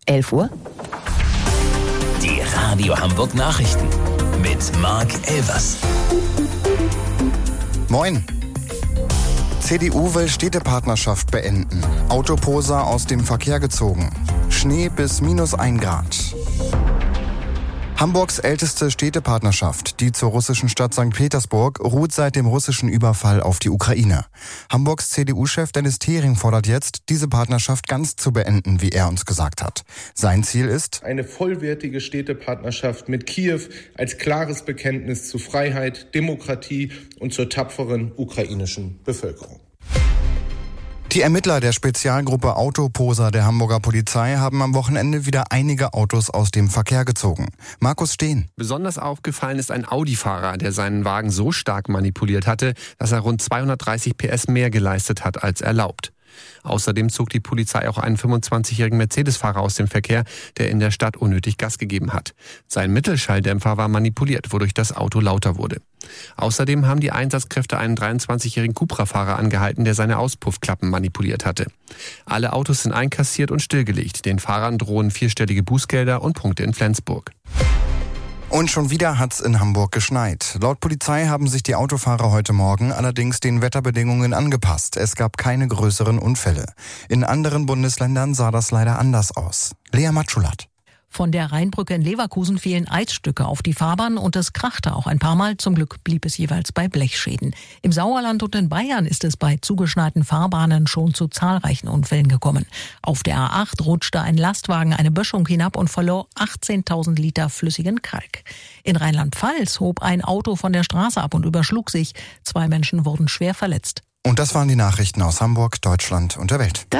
11 Uhr. Die Radio Hamburg Nachrichten mit Marc Elvers. Moin. CDU will Städtepartnerschaft beenden. Autoposer aus dem Verkehr gezogen. Schnee bis -1 Grad. Hamburgs älteste Städtepartnerschaft, die zur russischen Stadt St. Petersburg, ruht seit dem russischen Überfall auf die Ukraine. Hamburgs CDU-Chef Dennis Thering fordert jetzt, diese Partnerschaft ganz zu beenden, wie er uns gesagt hat. Sein Ziel ist eine vollwertige Städtepartnerschaft mit Kiew als klares Bekenntnis zu Freiheit, Demokratie und zur tapferen ukrainischen Bevölkerung. Die Ermittler der Spezialgruppe Autoposer der Hamburger Polizei haben am Wochenende wieder einige Autos aus dem Verkehr gezogen. Markus Steen. Besonders aufgefallen ist ein Audi-Fahrer, der seinen Wagen so stark manipuliert hatte, dass er rund 230 PS mehr geleistet hat als erlaubt. Außerdem zog die Polizei auch einen 25-jährigen Mercedes-Fahrer aus dem Verkehr, der in der Stadt unnötig Gas gegeben hat. Sein Mittelschalldämpfer war manipuliert, wodurch das Auto lauter wurde. Außerdem haben die Einsatzkräfte einen 23-jährigen Cupra-Fahrer angehalten, der seine Auspuffklappen manipuliert hatte. Alle Autos sind einkassiert und stillgelegt. Den Fahrern drohen 4-stellige Bußgelder und Punkte in Flensburg. Und schon wieder hat's in Hamburg geschneit. Laut Polizei haben sich die Autofahrer heute Morgen allerdings den Wetterbedingungen angepasst. Es gab keine größeren Unfälle. In anderen Bundesländern sah das leider anders aus. Lea Matschulat. Von der Rheinbrücke in Leverkusen fielen Eisstücke auf die Fahrbahn und es krachte auch ein paar Mal. Zum Glück blieb es jeweils bei Blechschäden. Im Sauerland und in Bayern ist es bei zugeschneiten Fahrbahnen schon zu zahlreichen Unfällen gekommen. Auf der A8 rutschte ein Lastwagen eine Böschung hinab und verlor 18.000 Liter flüssigen Kalk. In Rheinland-Pfalz hob ein Auto von der Straße ab und überschlug sich. 2 Menschen wurden schwer verletzt. Und das waren die Nachrichten aus Hamburg, Deutschland und der Welt.